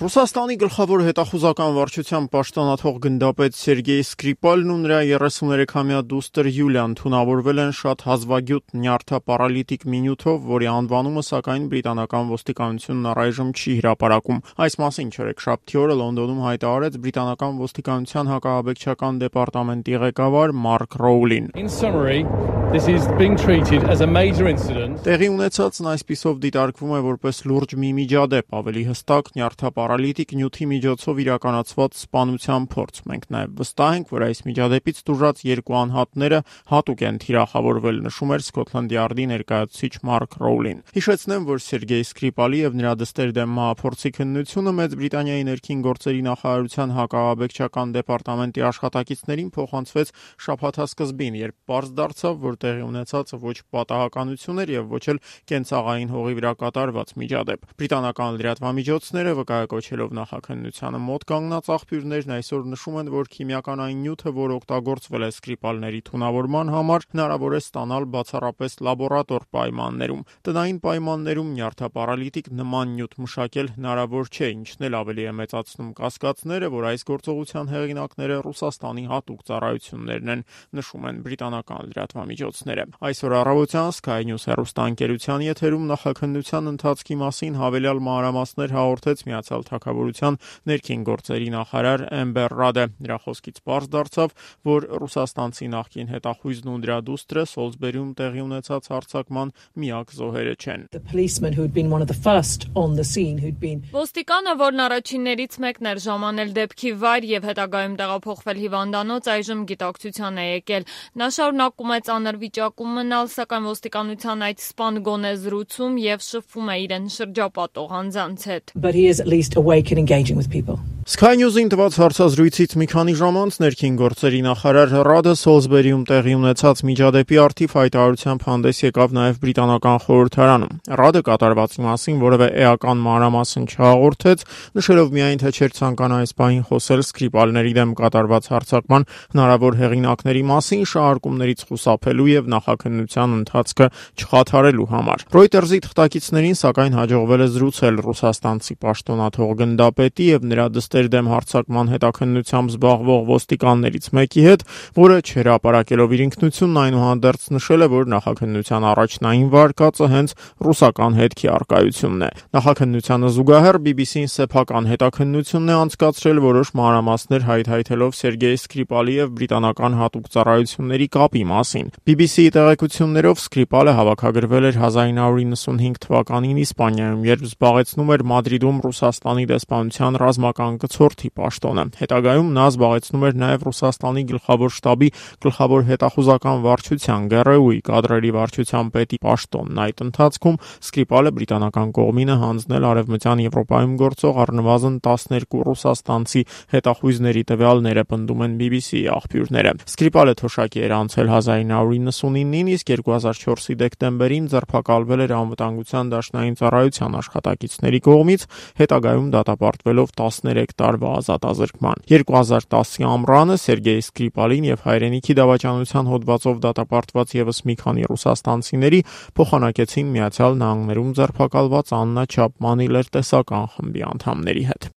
Ռուսաստանի գլխավոր հետախուզական վարչության պաշտոնաթող գնդապետ Սերգեյ Սկրիպալն ու նրա 33-ամյա դուստր Յուլիան թունավորվել են շատ հազվագյուտ նյարդապարալիտիկ մի նյութով, որի անվանումը սակայն բրիտանական ոստիկանությունն առայժմ չի հրապարակում։ Այս մասին չորեքշաբթի օրը Լոնդոնում հայտարարեց բրիտանական ոստիկանության հակաաբեկչական դեպարտամենտի ղեկավար Մարկ Ռոուլին։ Տեղի ունեցածն այսպիսով դիտարկվում է որպես լուրջ մի միջադեպ, ավելի հստակ նյարդապարալիտիկ նյութի միջոցով իրականացված սպանության փորձ։ Մենք նաև վստահ ենք, որ այս միջադեպից տուժած երկու անհատները հատուկ են թիրախավորվել, նշում էր Սքոթլանդ Յարդի ներկայացուցիչ Մարկ Ռոուլին։ Հիշեցնեմ, որ Սերգեյ Սկրիպալի եւ նրա դստեր դեմ մահափորձի քննությունը Մեծ Բրիտանիայի ներքին գործերի նախարարության հակաաբեկչական դեպարտամենտի աշխատակիցներին փոխանցվեց շաբաթասկզբին, երբ պարզ դարձավ, որ տեղի ունեցածը ոչ պատահականություն էր եւ ոչ էլ կենցաղային հողի վրա կատարված միջադեպ։ Բրիտանական լրատվամիջոցները վկայակոչելով նախաքննությանը մոտ կանգնած աղբյուրներն այսօր նշում են, որ քիմիականային նյութը, որ օգտագործվել է Սկրիպալների թունավորման համար, հնարավոր է ստանալ բացառապես լաբորատոր պայմաններում։ Տնային պայմաններում նյարդապարալիտիկ նման նյութ մշակել հնարավոր չէ, ինչն էլ ավելի է մեծացնում կասկածները, որ այս գործողության հեղինակները Ռուսաստանի հատուկ ծառայություններն են, նշում են բրիտանական լրատվամիջոցները։ Այսօր առավոտյան Sky News հեռուստաընկերության եթերում նախաքննության ընթացքի մասին հավելյալ մանրամասներ հաղորդեց Միացյալ Թագավորության ներքին գործերի նախարար Էմբեր Ռադը։ Նրա խոսքից պարզ դարձավ, որ ռուսաստանցի նախկին հետախույզն ու նրա դուստրը Սոլսբերիում տեղի ունեցած հարձակման միակ զոհերը չեն։ Ոստիկանը, որն առաջիններից մեկն էր ժամանել դեպքի վայր եւ հետագայում տեղափոխվել հիվանդանոց, այժմ գիտակցության է եկել։ Նա շարունակում է ծանր վիճակում մնալ, սակայն ոստիկանության այդ սպան գոնե զրուցում եւ շփվում է իրեն շրջապատող անձանց հետ։ Sky News-ին տված հարցազրույցից մի քանի ժամ անց ներքին գործերի նախարար Ռադը Սոլսբերիում տեղի ունեցած միջադեպի առթիվ հայտարարությամբ հանդես եկավ նաև բրիտանական խորհրդարանում։ Ռադը կատարվածի մասին որևէ էական մանրամասն չհաղորդեց, նշելով միայն, թե չէր ցանկանա այս պահին խոսել Սկրիպալների դեմ կատարված հարձակման հնարավոր հեղինակների մասին, շահարկումներից խուսափելու եւ նախաքննության ընթացքը չխաթարելու համար։ Reuters-ի թղթակիցներին սակայն հաջողվել է զրուցել ռուսաստանցի պաշտոնաթող գնդապետի եւ նրա դստեր դեմ հարձակման հետաքննությամբ զբաղվող ոստիկաններից մեկի հետ, որը չհրապարակելով իր ինքնությունն այնուհանդերձ նշել է, որ նախաքննության առաջնային վարկածը հենց ռուսական հետքի առկայությունն է։ Նախաքննությանը զուգահեռ BBC-ն սեփական հետաքննությունն է անցկացրել որոշ մանրամասներ հայթայթելով Սերգեյ Սկրիպալի եւ բրիտանական հատուկ ծառայությունների կապի մասին։ BBC-ի տեղեկություններով Սկրիպալը հավաքագրվել էր 1995 թվականին Իսպանիայում, երբ զբաղեցնում էր Մադրիդում Ռուսաստանի դեսպանության ռազմական գծորդի պաշտոնը։ Հետագայում նա զբաղեցնում էր նաև Ռուսաստանի գլխավոր շտաբի գլխավոր հետախուզական վարչության ԳՌՈՒ-ի կադրերի վարչության պետի պաշտոնն։ Այդ ընթացքում Սկրիպալը բրիտանական կողմինը հանձնել Արևմտյան Եվրոպայում գործող առնվազն 12 ռուսաստանցի հետախույզների տվյալները, պնդում են BBC-ի աղբյուրները։ Սկրիպալը թոշակի էր անցել 1999-ին, իսկ 2004-ի դեկտեմբերին ձերբակալվել էր անվտանգության դաշնային ծառայության աշխատակիցների կողմից, հետագայում դատապարտվելով 13 տարվա ազատազրկման։ 2010-ի ամռանը Սերգեյ Սկրիպալին եւ հայրենիքի դավաճանության հոդվածով դատապարտված եւս մի քանի ռուսաստանցիների փոխանակեցին Միացյալ Նահանգներում ձերբակալված Աննա Չապմանի լրտեսական խմբի անդամների հետ։